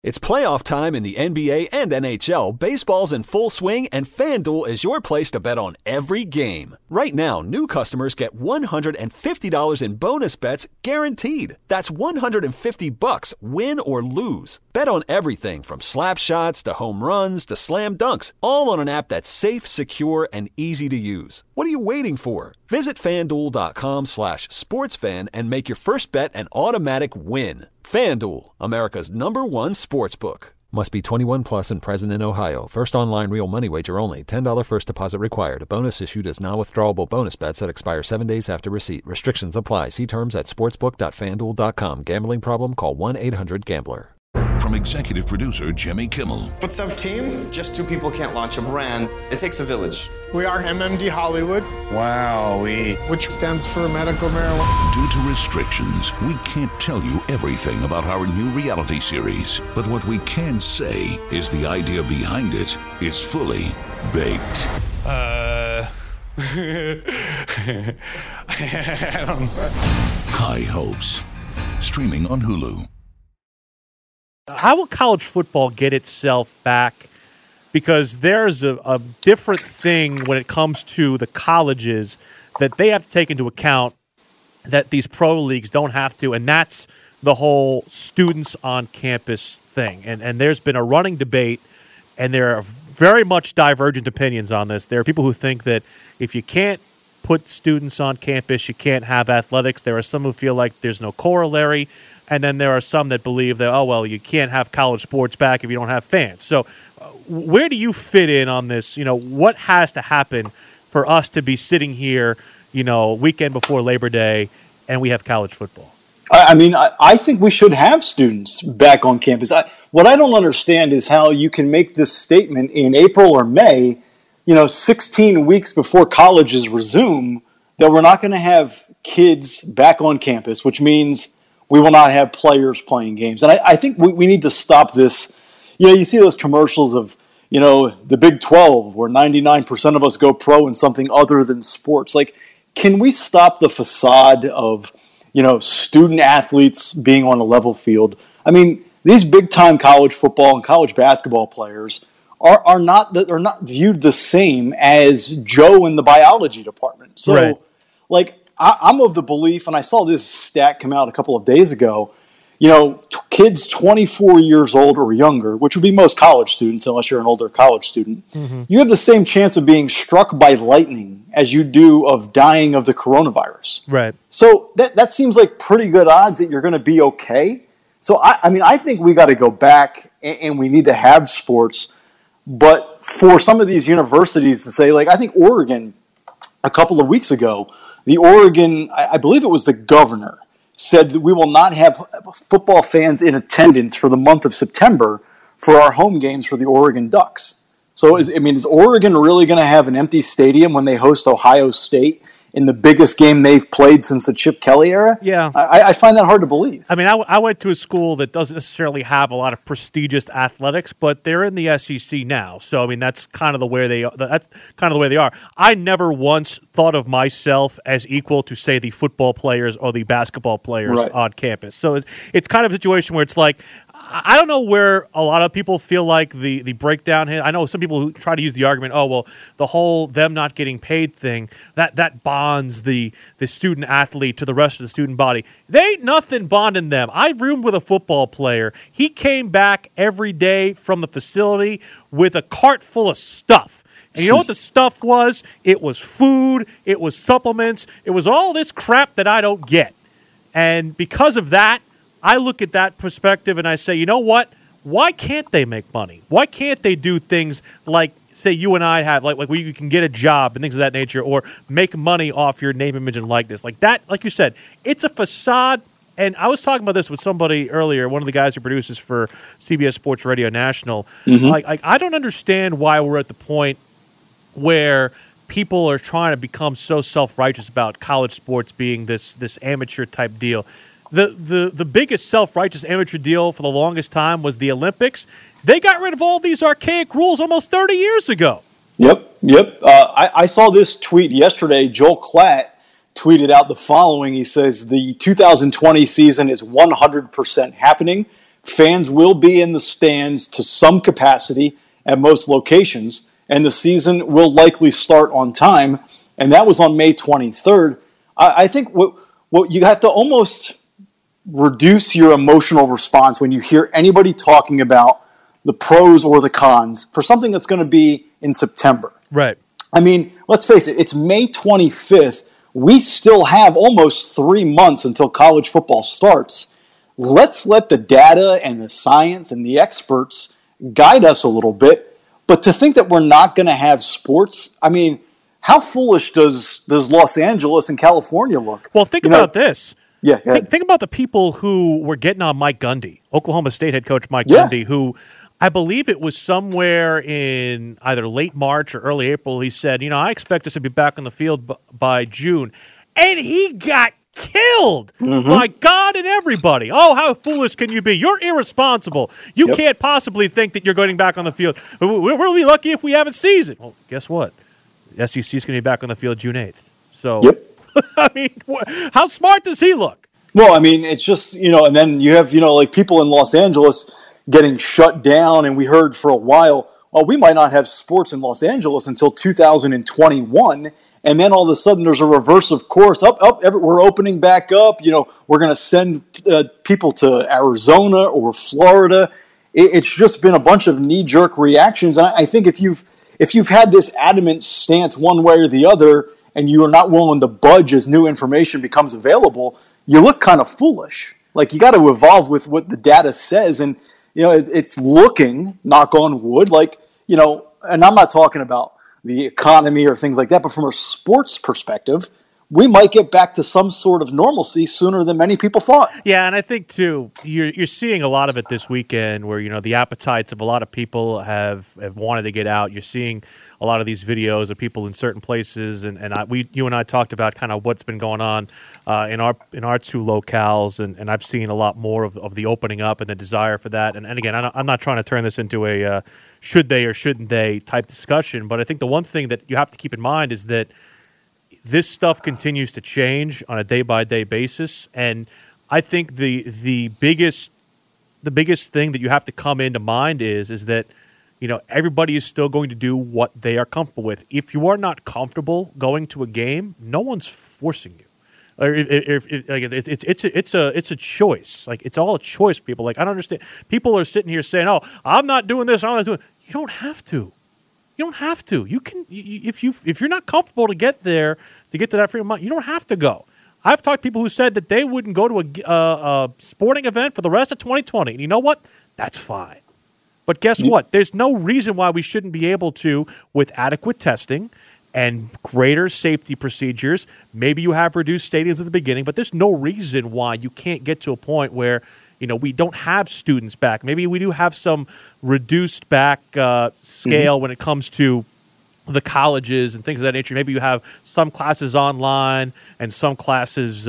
It's playoff time in the NBA and NHL. Baseball's in full swing, and FanDuel is your place to bet on every game. Right now, new customers get $150 in bonus bets guaranteed. That's $150, win or lose. Bet on everything from slap shots to home runs to slam dunks, all on an app that's safe, secure, and easy to use. What are you waiting for? Visit FanDuel.com/sportsfan and make your first bet an automatic win. FanDuel, America's #1 sportsbook. Must be 21 plus and present in Ohio. First online real money wager only. $10 first deposit required. A bonus issued as non-withdrawable bonus bets that expire 7 days after receipt. Restrictions apply. See terms at sportsbook.fanduel.com. Gambling problem? Call 1-800-GAMBLER. From executive producer Jimmy Kimmel. What's up, team? Just two people can't launch a brand. It takes a village. We are MMD Hollywood. Wowee. Which stands for medical marijuana. Due to restrictions, we can't tell you everything about our new reality series. But what we can say is the idea behind it is fully baked. I don't know. High Hopes. Streaming on Hulu. How will college football get itself back? Because there's a different thing when it comes to the colleges that they have to take into account that these pro leagues don't have to, and that's the whole students on campus thing. And there's been a running debate, and there are very much divergent opinions on this. There are people who think that if you can't put students on campus, you can't have athletics. There are some who feel like there's no corollary. And then there are some that believe that, oh, well, you can't have college sports back if you don't have fans. So where do you fit in on this? You know, what has to happen for us to be sitting here, you know, weekend before Labor Day, and we have college football? I mean, I think we should have students back on campus. What I don't understand is how you can make this statement in April or May, 16 weeks before colleges resume, that we're not going to have kids back on campus, which means we will not have players playing games. And I think we need to stop this. You see those commercials of, the Big 12 where 99% of us go pro in something other than sports. Like, can we stop the facade of, student athletes being on a level field? I mean, these big-time college football and college basketball players are not viewed the same as Joe in the biology department. So, right. I'm of the belief, and I saw this stat come out a couple of days ago, kids 24 years old or younger, which would be most college students unless you're an older college student, you have the same chance of being struck by lightning as you do of dying of the coronavirus. Right. So that seems like pretty good odds that you're going to be okay. So, I think we got to go back and we need to have sports. But for some of these universities to say, I think Oregon a couple of weeks ago, I believe it was the governor, said that we will not have football fans in attendance for the month of September for our home games for the Oregon Ducks. So, is Oregon really going to have an empty stadium when they host Ohio State in the biggest game they've played since the Chip Kelly era? Yeah. I find that hard to believe. I mean, I went to a school that doesn't necessarily have a lot of prestigious athletics, but they're in the SEC now. So, that's kind of the way they are. That's kind of the way they are. I never once thought of myself as equal to, say, the football players or the basketball players on campus. So it's kind of a situation where it's like, I don't know where a lot of people feel like the breakdown hit. I know some people who try to use the argument, oh, well, the whole them not getting paid thing, that bonds the student athlete to the rest of the student body. They ain't nothing bonding them. I roomed with a football player. He came back every day from the facility with a cart full of stuff. And you know what the stuff was? It was food. It was supplements. It was all this crap that I don't get. And because of that, I look at that perspective and I say, you know what? Why can't they make money? Why can't they do things like, say, you and I have, like where you can get a job and things of that nature, or make money off your name, image, and likeness? Like that, like you said, it's a facade. And I was talking about this with somebody earlier, one of the guys who produces for CBS Sports Radio National. Like, I don't understand why we're at the point where people are trying to become so self-righteous about college sports being this amateur type deal. The biggest self-righteous amateur deal for the longest time was the Olympics. They got rid of all these archaic rules almost 30 years ago. Yep. I saw this tweet yesterday. Joel Klatt tweeted out the following. He says, the 2020 season is 100% happening. fans will be in the stands to some capacity at most locations, and the season will likely start on time. And that was on May 23rd. I think what you have to almost reduce your emotional response when you hear anybody talking about the pros or the cons for something that's going to be in September. Right. I mean, let's face it, it's May 25th. We still have almost 3 months until college football starts. Let's let the data and the science and the experts guide us a little bit. But to think that we're not going to have sports, I mean, how foolish does Los Angeles and California look? Well, think about this. Yeah, think about the people who were getting on Mike Gundy, Oklahoma State head coach Mike Gundy, who I believe it was somewhere in either late March or early April. He said, I expect us to be back on the field by June. And he got killed. My God and everybody. Oh, how foolish can you be? You're irresponsible. You can't possibly think that you're going back on the field. We'll be lucky if we have a season. Well, guess what? The SEC is going to be back on the field June 8th. So, I mean, how smart does he look? Well, I mean, it's just, and then you have, like people in Los Angeles getting shut down, and we heard for a while, we might not have sports in Los Angeles until 2021, and then all of a sudden there's a reverse of course. We're opening back up. We're going to send people to Arizona or Florida. It's just been a bunch of knee-jerk reactions, and I think if you've had this adamant stance one way or the other, and you are not willing to budge as new information becomes available, you look kind of foolish. Like, you got to evolve with what the data says, and it's looking, knock on wood, like, and I'm not talking about the economy or things like that, but from a sports perspective, we might get back to some sort of normalcy sooner than many people thought. Yeah, and I think, too, you're seeing a lot of it this weekend where, the appetites of a lot of people have wanted to get out. You're seeing a lot of these videos of people in certain places, and you and I talked about kind of what's been going on in our two locales, and I've seen a lot more of the opening up and the desire for that. And again, I'm not trying to turn this into a should they or shouldn't they type discussion, but I think the one thing that you have to keep in mind is that this stuff continues to change on a day-by-day basis, and I think the biggest thing that you have to come into mind is that everybody is still going to do what they are comfortable with. If you are not comfortable going to a game, no one's forcing you. It's a choice. Like, it's all a choice for people. Like, I don't understand. People are sitting here saying, "Oh, I'm not doing this. I'm not doing." You don't have to. You don't have to. You can if you're not comfortable to get there, to get to that frame of mind, you don't have to go. I've talked to people who said that they wouldn't go to a sporting event for the rest of 2020. And you know what? That's fine. But guess what? There's no reason why we shouldn't be able to, with adequate testing and greater safety procedures. Maybe you have reduced stadiums at the beginning, but there's no reason why you can't get to a point where we don't have students back. Maybe we do have some reduced back scale when it comes to the colleges and things of that nature. Maybe you have some classes online and some classes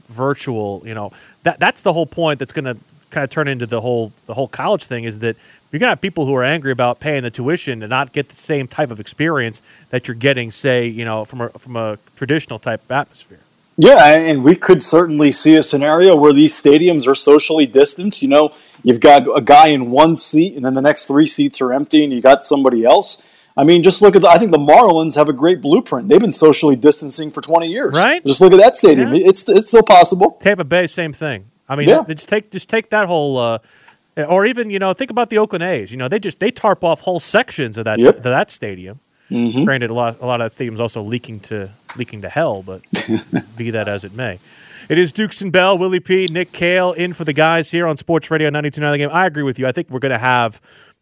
virtual. That's the whole point. That's going to kind of turn into the whole college thing, is that you're going to have people who are angry about paying the tuition and not get the same type of experience that you're getting, say, from a traditional type of atmosphere. Yeah, and we could certainly see a scenario where these stadiums are socially distanced. You've got a guy in one seat, and then the next 3 seats are empty, and you got somebody else. I mean, just look at I think the Marlins have a great blueprint. They've been socially distancing for 20 years. Right? Just look at that stadium. Yeah. It's still possible. Tampa Bay, same thing. I mean, just take that whole or even, think about the Oakland A's. They tarp off whole sections of that stadium. Mm-hmm. Granted, a lot of that stadium's also leaking to hell, but be that as it may. It is Dukes and Bell, Willie P., Nick Kale in for the guys here on Sports Radio 92.9 The Game. I agree with you. I think we're going to have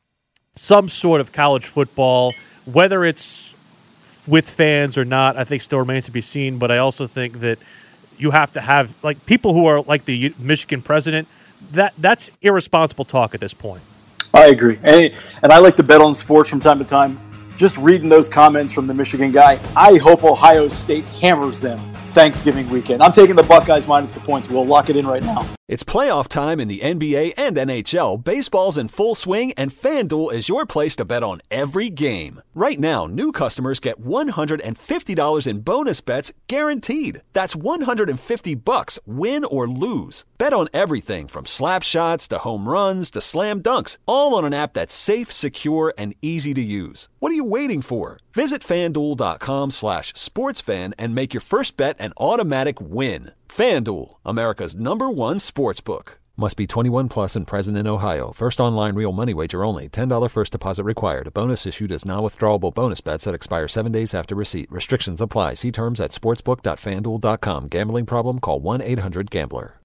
some sort of college football, whether it's with fans or not, I think still remains to be seen. But I also think that you have to have, like, people who are like the Michigan president. That's irresponsible talk at this point. I agree. And I like to bet on sports from time to time. Just reading those comments from the Michigan guy, I hope Ohio State hammers them Thanksgiving weekend. I'm taking the Buckeyes minus the points. We'll lock it in right now. It's playoff time in the NBA and NHL. Baseball's in full swing, and FanDuel is your place to bet on every game. Right now, new customers get $150 in bonus bets guaranteed. That's $150, win or lose. Bet on everything from slap shots to home runs to slam dunks, all on an app that's safe, secure, and easy to use. What are you waiting for? Visit FanDuel.com/sportsfan and make your first bet an automatic win. FanDuel, America's #1 sportsbook. Must be 21 plus and present in Ohio. First online real money wager only. $10 first deposit required. A bonus issued as non-withdrawable bonus bets that expire 7 days after receipt. Restrictions apply. See terms at sportsbook.fanduel.com. Gambling problem? Call 1-800-GAMBLER.